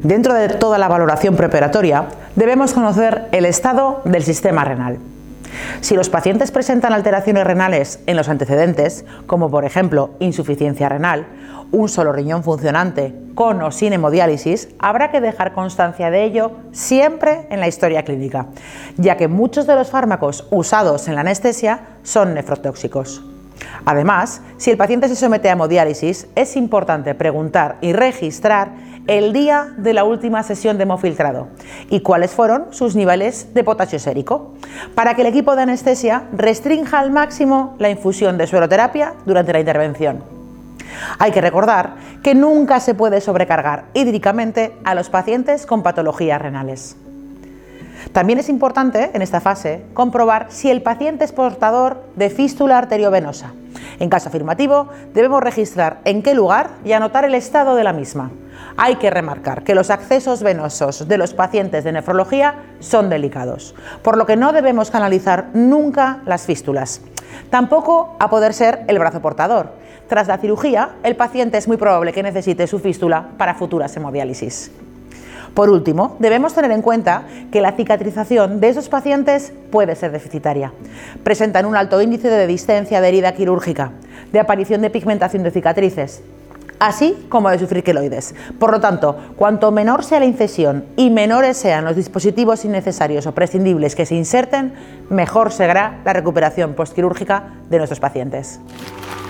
Dentro de toda la valoración preoperatoria, debemos conocer el estado del sistema renal. Si los pacientes presentan alteraciones renales en los antecedentes, como por ejemplo insuficiencia renal, un solo riñón funcionante, con o sin hemodiálisis, habrá que dejar constancia de ello siempre en la historia clínica, ya que muchos de los fármacos usados en la anestesia son nefrotóxicos. Además, si el paciente se somete a hemodiálisis, es importante preguntar y registrar el día de la última sesión de hemofiltrado y cuáles fueron sus niveles de potasio sérico, para que el equipo de anestesia restrinja al máximo la infusión de sueroterapia durante la intervención. Hay que recordar que nunca se puede sobrecargar hídricamente a los pacientes con patologías renales. También es importante, en esta fase, comprobar si el paciente es portador de fístula arteriovenosa. En caso afirmativo, debemos registrar en qué lugar y anotar el estado de la misma. Hay que remarcar que los accesos venosos de los pacientes de nefrología son delicados, por lo que no debemos canalizar nunca las fístulas. Tampoco a poder ser el brazo portador. Tras la cirugía, el paciente es muy probable que necesite su fístula para futuras hemodiálisis. Por último, debemos tener en cuenta que la cicatrización de esos pacientes puede ser deficitaria. Presentan un alto índice de distensia de herida quirúrgica, de aparición de pigmentación de cicatrices, así como de sufrir queloides. Por lo tanto, cuanto menor sea la incisión y menores sean los dispositivos innecesarios o prescindibles que se inserten, mejor será la recuperación postquirúrgica de nuestros pacientes.